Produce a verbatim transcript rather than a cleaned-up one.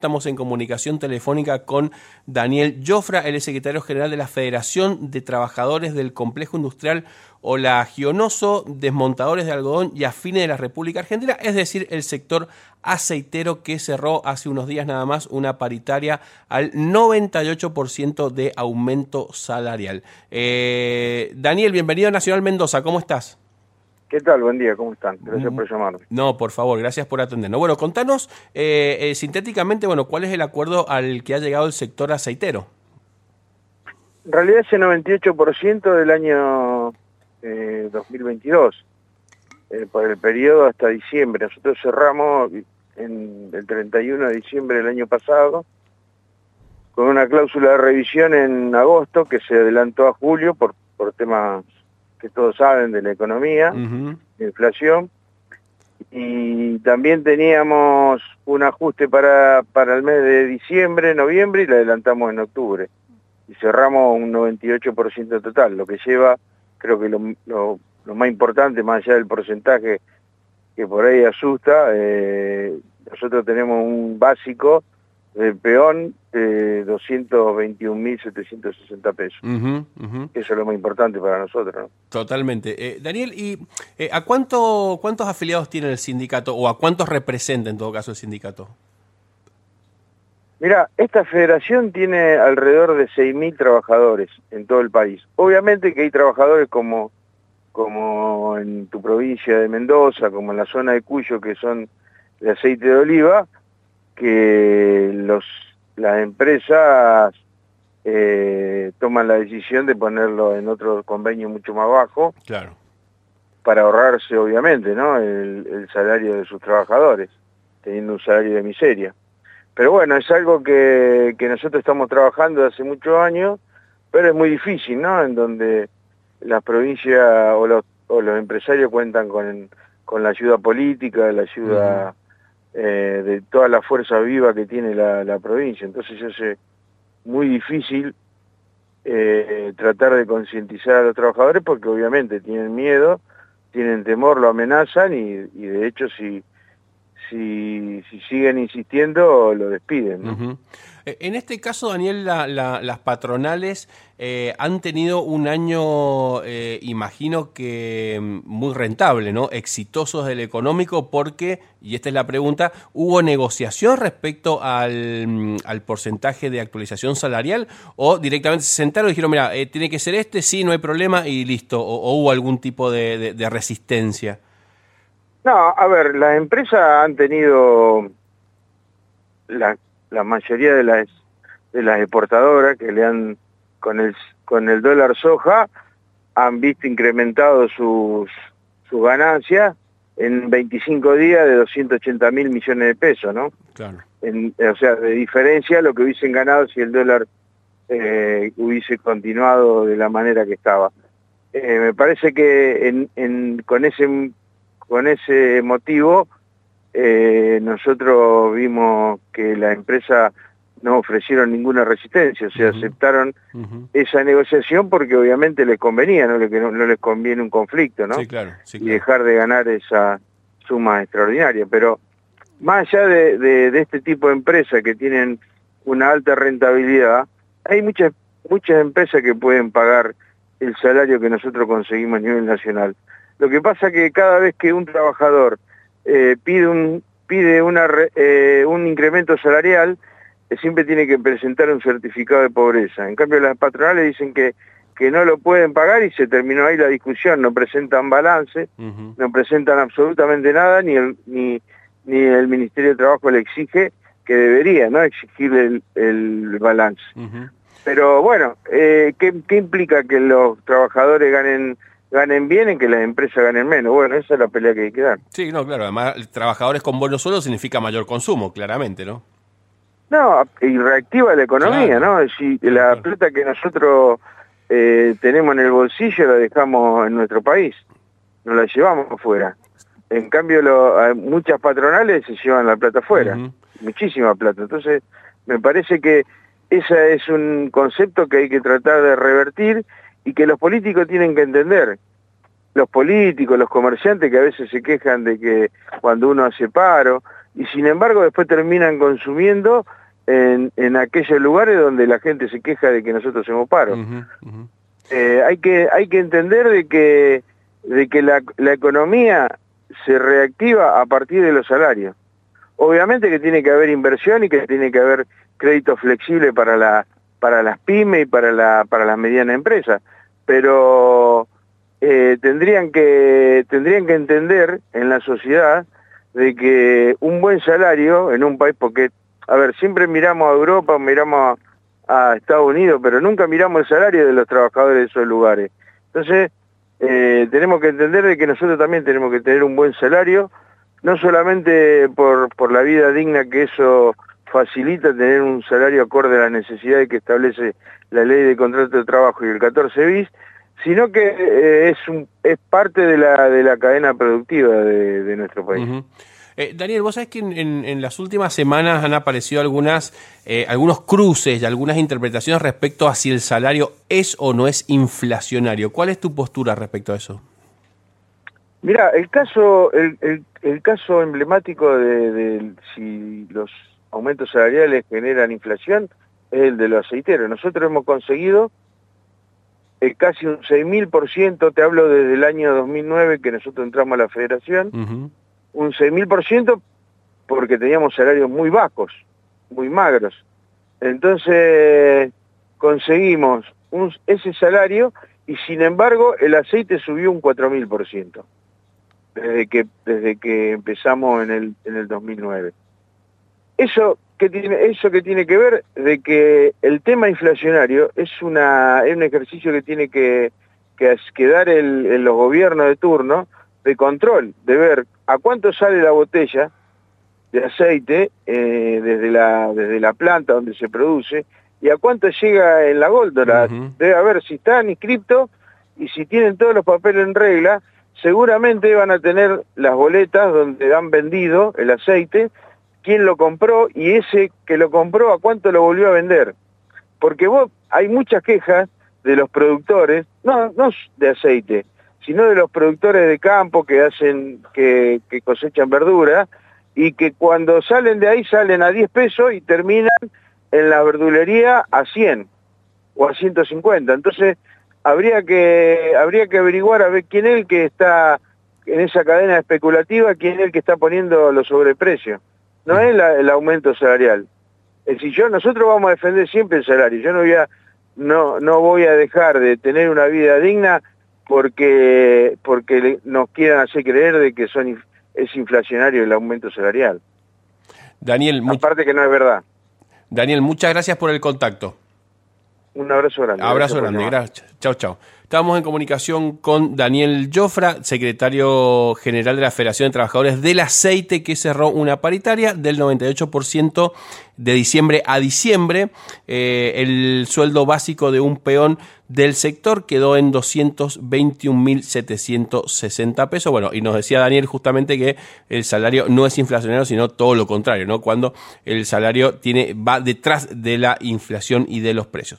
Estamos en comunicación telefónica con Daniel Jofra, el secretario general de la Federación de Trabajadores del Complejo Industrial Olagionoso, Desmontadores de Algodón y Afines de la República Argentina, es decir, el sector aceitero, que cerró hace unos días nada más una paritaria al noventa y ocho por ciento de aumento salarial. Eh, Daniel, bienvenido a Nacional Mendoza, ¿cómo estás? ¿Qué tal? Buen día, ¿cómo están? Gracias por llamarme. No, por favor, gracias por atendernos. Bueno, contanos eh, eh, sintéticamente, bueno, ¿cuál es el acuerdo al que ha llegado el sector aceitero? En realidad ese noventa y ocho por ciento del año eh, dos mil veintidós, eh, por el periodo hasta diciembre. Nosotros cerramos en el treinta y uno de diciembre del año pasado con una cláusula de revisión en agosto que se adelantó a julio por, por temas que todos saben de la economía, uh-huh. de inflación, y también teníamos un ajuste para, para el mes de diciembre, noviembre, y lo adelantamos en octubre, y cerramos un noventa y ocho por ciento total, lo que lleva, creo que lo, lo, lo más importante, más allá del porcentaje que por ahí asusta, eh, nosotros tenemos un básico del peón de doscientos veintiún mil setecientos sesenta pesos. Uh-huh, uh-huh. Eso es lo más importante para nosotros, ¿no? Totalmente. Eh, Daniel, ¿y eh, a cuánto, cuántos afiliados tiene el sindicato o a cuántos representa en todo caso el sindicato? Mira, esta federación tiene alrededor de seis mil trabajadores en todo el país. Obviamente que hay trabajadores como, como en tu provincia de Mendoza, como en la zona de Cuyo, que son de aceite de oliva, que los las empresas eh, toman la decisión de ponerlo en otro convenio mucho más bajo, claro, para ahorrarse obviamente, ¿no?, el, el salario de sus trabajadores, teniendo un salario de miseria. Pero bueno, es algo que, que nosotros estamos trabajando hace muchos años, pero es muy difícil, ¿no?, en donde las provincias o los, o los empresarios cuentan con, con la ayuda política, la ayuda... Uh-huh. Eh, de toda la fuerza viva que tiene la, la provincia. Entonces se hace muy difícil eh, tratar de concientizar a los trabajadores porque obviamente tienen miedo, tienen temor, lo amenazan y, y de hecho si, si, si siguen insistiendo lo despiden, ¿no? Uh-huh. En este caso, Daniel, la, la, las patronales eh, han tenido un año, eh, imagino que muy rentable, ¿no? Exitosos del económico porque, y esta es la pregunta, ¿hubo negociación respecto al, al porcentaje de actualización salarial o directamente se sentaron y dijeron, mira, eh, tiene que ser este, sí, no hay problema y listo? ¿O, o hubo algún tipo de, de, de resistencia? No, a ver, las empresas han tenido... La, la mayoría de las de las exportadoras que le han con el con el dólar soja han visto incrementado sus sus ganancias en veinticinco días de doscientos ochenta mil millones de pesos, ¿no? Claro. En, o sea, de diferencia a lo que hubiesen ganado si el dólar eh, hubiese continuado de la manera que estaba. Eh, me parece que en, en, con ese con ese motivo Eh, nosotros vimos que la empresa no ofrecieron ninguna resistencia, o sea, uh-huh. aceptaron uh-huh. esa negociación porque obviamente les convenía, no, no, no les conviene un conflicto, ¿no? Sí, claro, sí, claro. Y dejar de ganar esa suma extraordinaria. Pero más allá de, de, de este tipo de empresas que tienen una alta rentabilidad, hay muchas, muchas empresas que pueden pagar el salario que nosotros conseguimos a nivel nacional. Lo que pasa es que cada vez que un trabajador Eh, pide un pide una eh, un incremento salarial, eh, siempre tiene que presentar un certificado de pobreza. En cambio las patronales dicen que que no lo pueden pagar y se terminó ahí la discusión, no presentan balance, uh-huh. no presentan absolutamente nada, ni el ni ni el Ministerio de Trabajo le exige, que debería, ¿no?, exigirle el, el balance. Uh-huh. Pero bueno, eh, ¿qué, ¿qué implica que los trabajadores ganen ganen bien en que las empresas ganen menos? Bueno, esa es la pelea que hay que dar. Sí, no, claro, además trabajadores con bono solo significa mayor consumo, claramente, ¿no? No, y reactiva la economía, claro, ¿no? Si claro, la claro. plata que nosotros eh, tenemos en el bolsillo la dejamos en nuestro país, no la llevamos afuera. En cambio, lo, muchas patronales se llevan la plata afuera, uh-huh. muchísima plata. Entonces, me parece que ese es un concepto que hay que tratar de revertir y que los políticos tienen que entender. Los políticos, los comerciantes que a veces se quejan de que cuando uno hace paro, y sin embargo después terminan consumiendo en, en aquellos lugares donde la gente se queja de que nosotros hacemos paro. Uh-huh, uh-huh. Eh, hay que hay que entender de que de que la, la economía se reactiva a partir de los salarios. Obviamente que tiene que haber inversión y que tiene que haber crédito flexible para la para las pymes y para la para las medianas empresas, pero eh, tendrían que tendrían que entender en la sociedad de que un buen salario en un país, porque a ver, siempre miramos a Europa, miramos a, a Estados Unidos, pero nunca miramos el salario de los trabajadores de esos lugares. Entonces, eh, tenemos que entender de que nosotros también tenemos que tener un buen salario, no solamente por, por la vida digna que eso facilita, tener un salario acorde a las necesidades que establece la ley de contrato de trabajo y el catorce bis, sino que eh, es, un, es parte de la, de la cadena productiva de, de nuestro país. Uh-huh. Eh, Daniel, vos sabés que en, en, en las últimas semanas han aparecido algunas, eh, algunos cruces y algunas interpretaciones respecto a si el salario es o no es inflacionario. ¿Cuál es tu postura respecto a eso? Mira, el caso, el, el, el caso emblemático de, de si los aumentos salariales generan inflación es el de los aceiteros. Nosotros hemos conseguido eh, casi un seis mil por ciento, te hablo desde el año dos mil nueve que nosotros entramos a la federación, uh-huh. un seis mil por ciento porque teníamos salarios muy bajos, muy magros. Entonces conseguimos un, ese salario y sin embargo el aceite subió un cuatro mil por ciento desde que, desde que empezamos en el, en el dos mil nueve. Eso que tiene, eso que tiene que ver de que el tema inflacionario es, una, es un ejercicio que tiene que, que, que dar el, el, los gobiernos de turno de control, de ver a cuánto sale la botella de aceite eh, desde, la, desde la planta donde se produce y a cuánto llega en la góndola. Uh-huh. Debe haber, si están inscriptos y si tienen todos los papeles en regla, seguramente van a tener las boletas donde han vendido el aceite, quién lo compró y ese que lo compró a cuánto lo volvió a vender. Porque vos, hay muchas quejas de los productores, no, no de aceite, sino de los productores de campo que hacen, que, que cosechan verdura, y que cuando salen de ahí salen a diez pesos y terminan en la verdulería a cien o a ciento cincuenta. Entonces, habría que, habría que averiguar a ver quién es el que está en esa cadena especulativa, quién es el que está poniendo los sobreprecios. No es la, el aumento salarial. Es decir, yo, nosotros vamos a defender siempre el salario. Yo no voy a, no, no voy a dejar de tener una vida digna porque, porque nos quieran hacer creer de que son, es inflacionario el aumento salarial. Daniel, aparte que no es verdad. Daniel, muchas gracias por el contacto. Un abrazo grande. Abrazo grande, gracias. Chao, chao. Estamos en comunicación con Daniel Jofra, secretario general de la Federación de Trabajadores del Aceite, que cerró una paritaria del noventa y ocho por ciento de diciembre a diciembre. Eh, el sueldo básico de un peón del sector quedó en doscientos veintiún mil setecientos sesenta pesos. Bueno, y nos decía Daniel justamente que el salario no es inflacionario, sino todo lo contrario, ¿no? Cuando el salario tiene va detrás de la inflación y de los precios.